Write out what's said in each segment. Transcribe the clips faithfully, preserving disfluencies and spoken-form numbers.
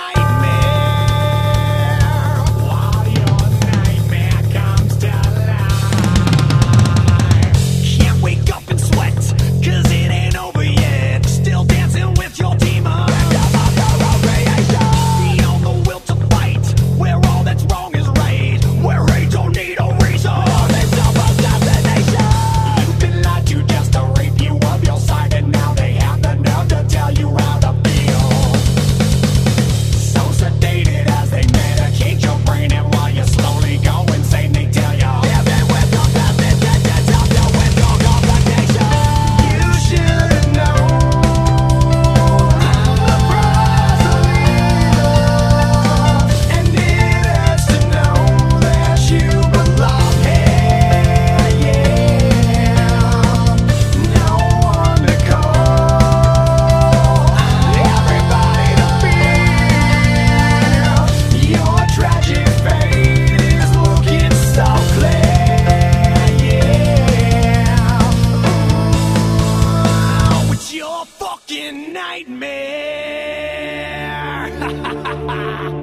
while your nightmare comes to life. Can't wake up and sweat, cause it ain't over yet. Still dancing with your demons. Beyond the will to fight, where all that's wrong is right, where hate don't need a reason. You've been lied to just to rape you of your side, and now they have the nerve to tell you how to feel. So sedated as they medicate your brain, and while you slowly go insane, they tell you living with your past is dead, just help you with your complication. You should know the price of evil, and it hurts to know that you belong here. Yeah, no one to call, everybody to feel. Your tragic fate is looking so clear. Yeah, ooh, it's your fucking nightmare.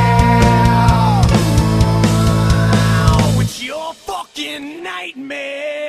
Nightmare.